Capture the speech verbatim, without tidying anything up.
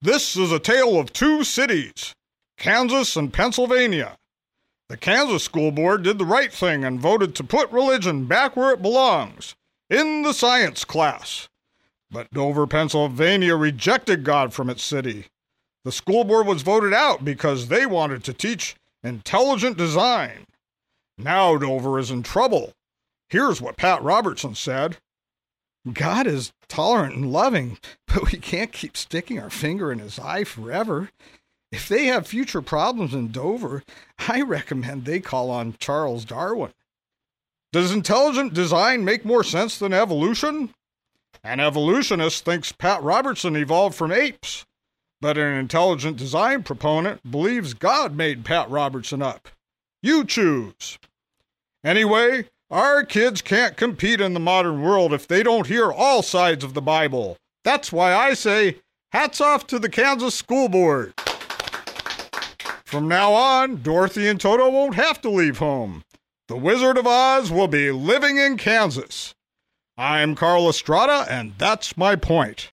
This is a tale of two cities, Kansas and Pennsylvania. The Kansas school board did the right thing and voted to put religion back where it belongs, in the science class. But Dover, Pennsylvania rejected God from its city. The school board was voted out because they wanted to teach intelligent design. Now Dover is in trouble. Here's what Pat Robertson said. God is tolerant and loving, but we can't keep sticking our finger in his eye forever. If they have future problems in Dover, I recommend they call on Charles Darwin. Does intelligent design make more sense than evolution? An evolutionist thinks Pat Robertson evolved from apes, but an intelligent design proponent believes God made Pat Robertson up. You choose. Anyway, our kids can't compete in the modern world if they don't hear all sides of the Bible. That's why I say, hats off to the Kansas School Board. From now on, Dorothy and Toto won't have to leave home. The Wizard of Oz will be living in Kansas. I'm Carl Estrada, and that's my point.